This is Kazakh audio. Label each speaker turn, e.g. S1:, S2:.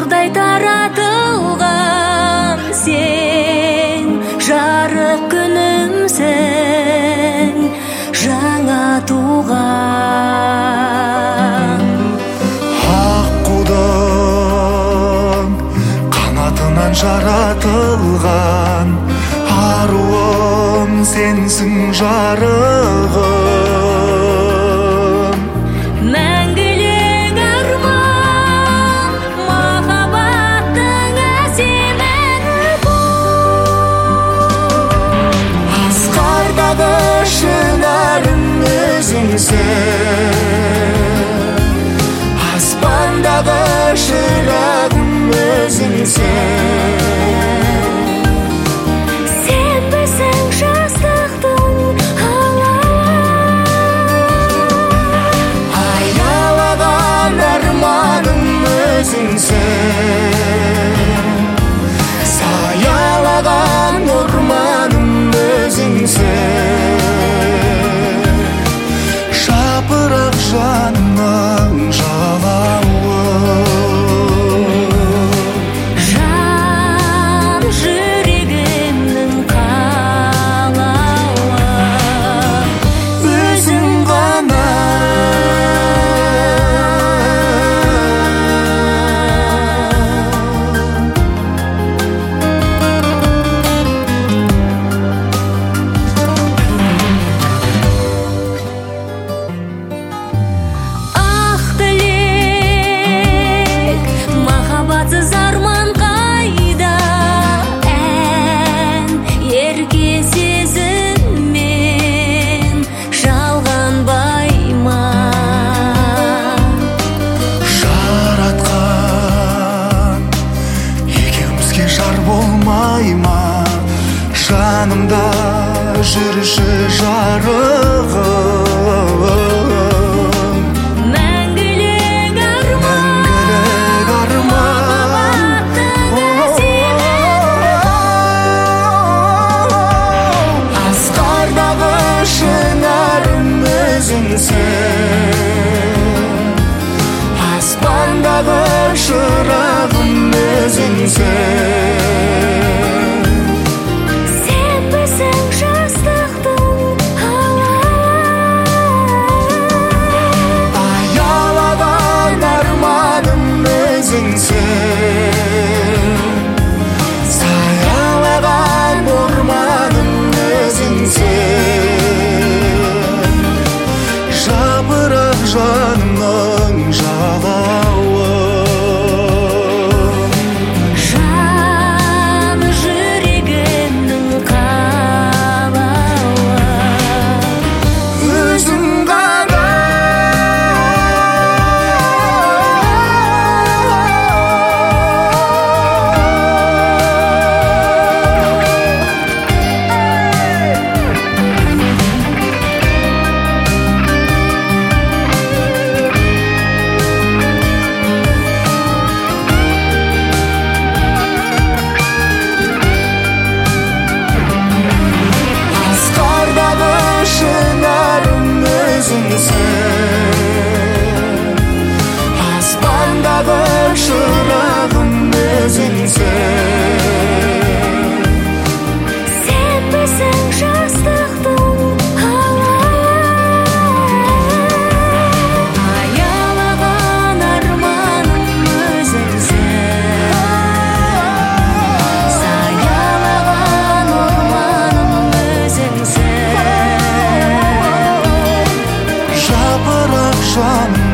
S1: нұрдай таратылған, сен жарық күнімсің, жаңа туған.
S2: Аққудың қанатынан жаратылған, аруым сенсің жарығым.
S1: Мәңгілік арман, махаббаттың әсем әні бұл.
S2: Асқардағы шынарым өзіңсің, аспандағы шырағым өзіңсің.
S1: Сен біздің жастықтың
S2: аялаған арманым өзіңсің, саялаған орманым өзіңсің. Жапырақ жанның жалауы,
S1: жан жүрегімнің қалауы,
S2: өзің ғана.
S1: ақ тілек, махаббатсыз арман қайда, ән ерке сезіммен жалғанбай ма?
S2: Жаратқан екеумізге жар болмай ма? Жанымда жүрші жарығым.
S1: Мәңгілік
S2: Мәңгілік арман, асқардағы шынарым өзіңсің, аспандағы шырағым өзіңсің.
S1: сен біздің жастықтың
S2: Аялаған арманым өзіңсің, саялаған орманым өзіңсің. Жапырақ жанымның жалауы,
S1: жан жүрегімнің қалауы,
S2: өзің ғана. Асқардағы шынарым өзіңсің, аспандағы шырағым өзіңсің.
S1: сен біздің жастықтың аялаған арманым өзіңсің, саялаған орманым өзіңсің.
S2: Жапырақ жаным